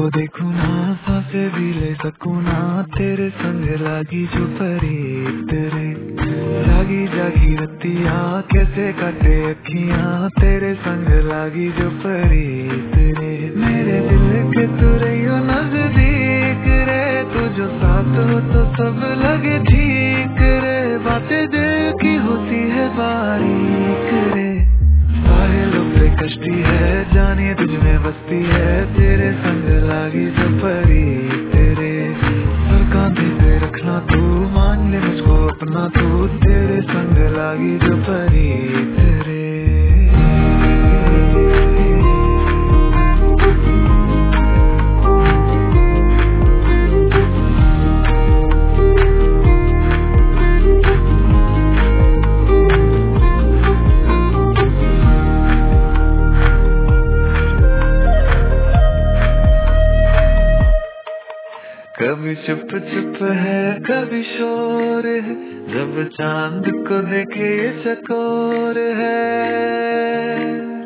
को देखूं ना, सांसें भी ले सकूं ना, तेरे संग लागी जो परी तेरे। जागी जागी रतिया कैसे काटे अखियां, तेरे संग लागी जो परी तेरे। मेरे दिल के तू रहियो नजदीक रे, तू जो साथ हो तो सब लगे ठीक रे। बातें दिल की होती है बारीक रे, साहिलों पे कश्ती है, जाने तुझ में बसती है, तेरे संग लागी जो परी तेरे। सर कांधे पे रखना तू, मान ले मुझको अपना तू, तेरे संग लागी जो परी तेरे। कभी चुप चुप है कभी शोर है, जब चांद को देखे ये चकोर है।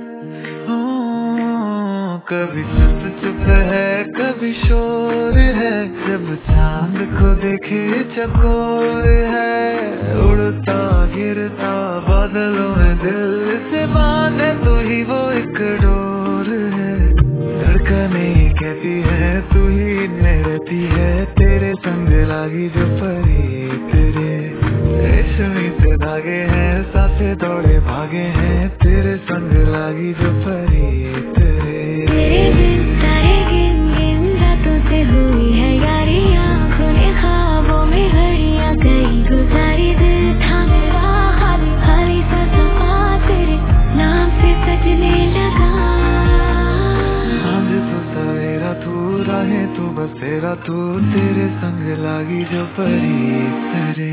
कभी चुप चुप है कभी शोर है, जब चांद को देखे ये चकोर है। उड़ता गिरता बादलों में दिल से बांधे तू ही वो एक डोर है। धड़कने कहती है तू ही इनमें रहती है, तेरे संग लागी जो परी तेरे। रेशमी से धागे हैं सांसें दौड़े भागे हैं, तेरे संग लागी जो परी तेरे। तेरे बिन सारे गिन गिन रातों से हुई है यारी, आँखों ने ख्वाबों में घड़ियाँ कई गुजारी। दिल था मेरा खाली खाली सा सफा, तेरे नाम से सजने लगा। तू राहें तू बसेरा तू, तेरे संग लागी जो परी तेरे।